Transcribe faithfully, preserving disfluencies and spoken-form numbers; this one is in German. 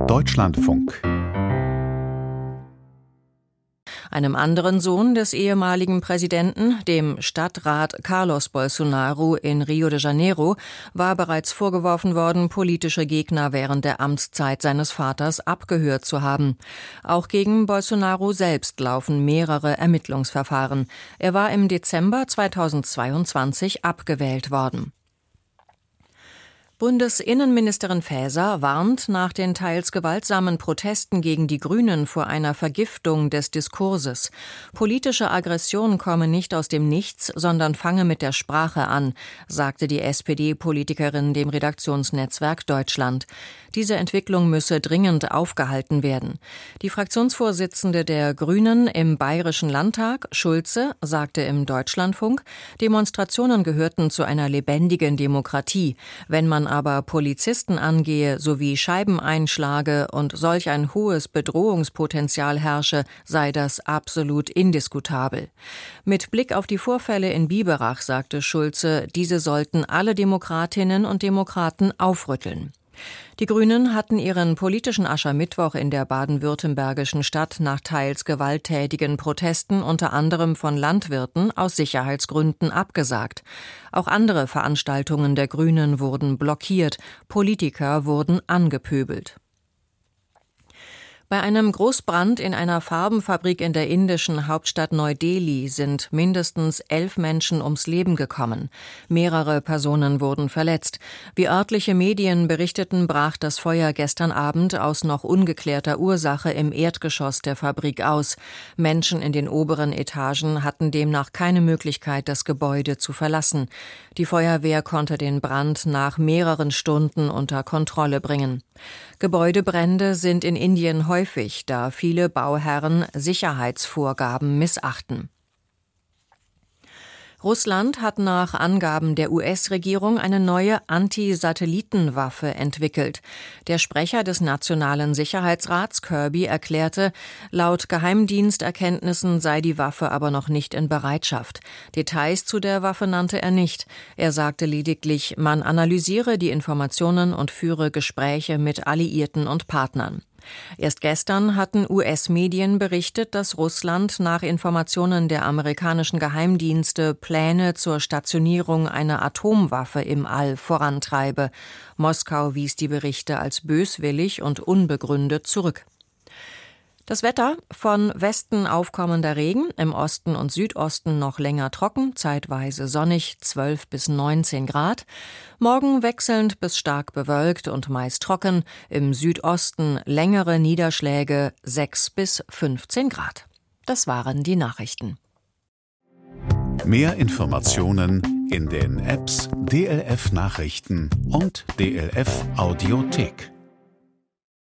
Deutschlandfunk. Einem anderen Sohn des ehemaligen Präsidenten, dem Stadtrat Carlos Bolsonaro in Rio de Janeiro, war bereits vorgeworfen worden, politische Gegner während der Amtszeit seines Vaters abgehört zu haben. Auch gegen Bolsonaro selbst laufen mehrere Ermittlungsverfahren. Er war im Dezember zweitausendzweiundzwanzig abgewählt worden. Bundesinnenministerin Faeser warnt nach den teils gewaltsamen Protesten gegen die Grünen vor einer Vergiftung des Diskurses. Politische Aggression komme nicht aus dem Nichts, sondern fange mit der Sprache an, sagte die S P D-Politikerin dem Redaktionsnetzwerk Deutschland. Diese Entwicklung müsse dringend aufgehalten werden. Die Fraktionsvorsitzende der Grünen im Bayerischen Landtag, Schulze, sagte im Deutschlandfunk, Demonstrationen gehörten zu einer lebendigen Demokratie. Wenn man aber Polizisten angehe sowie Scheiben einschlage und solch ein hohes Bedrohungspotenzial herrsche, sei das absolut indiskutabel. Mit Blick auf die Vorfälle in Biberach sagte Schulze, diese sollten alle Demokratinnen und Demokraten aufrütteln. Die Grünen hatten ihren politischen Aschermittwoch in der baden-württembergischen Stadt nach teils gewalttätigen Protesten unter anderem von Landwirten aus Sicherheitsgründen abgesagt. Auch andere Veranstaltungen der Grünen wurden blockiert, Politiker wurden angepöbelt. Bei einem Großbrand in einer Farbenfabrik in der indischen Hauptstadt Neu-Delhi sind mindestens elf Menschen ums Leben gekommen. Mehrere Personen wurden verletzt. Wie örtliche Medien berichteten, brach das Feuer gestern Abend aus noch ungeklärter Ursache im Erdgeschoss der Fabrik aus. Menschen in den oberen Etagen hatten demnach keine Möglichkeit, das Gebäude zu verlassen. Die Feuerwehr konnte den Brand nach mehreren Stunden unter Kontrolle bringen. Gebäudebrände sind in Indien häufig, da viele Bauherren Sicherheitsvorgaben missachten. Russland hat nach Angaben der U S-Regierung eine neue Anti-Satelliten-Waffe entwickelt. Der Sprecher des Nationalen Sicherheitsrats, Kirby, erklärte, laut Geheimdiensterkenntnissen sei die Waffe aber noch nicht in Bereitschaft. Details zu der Waffe nannte er nicht. Er sagte lediglich, man analysiere die Informationen und führe Gespräche mit Alliierten und Partnern. Erst gestern hatten U S-Medien berichtet, dass Russland nach Informationen der amerikanischen Geheimdienste Pläne zur Stationierung einer Atomwaffe im All vorantreibe. Moskau wies die Berichte als böswillig und unbegründet zurück. Das Wetter: von Westen aufkommender Regen, im Osten und Südosten noch länger trocken, zeitweise sonnig, zwölf bis neunzehn Grad. Morgen wechselnd bis stark bewölkt und meist trocken, im Südosten längere Niederschläge, sechs bis fünfzehn Grad. Das waren die Nachrichten. Mehr Informationen in den Apps D L F Nachrichten und D L F Audiothek.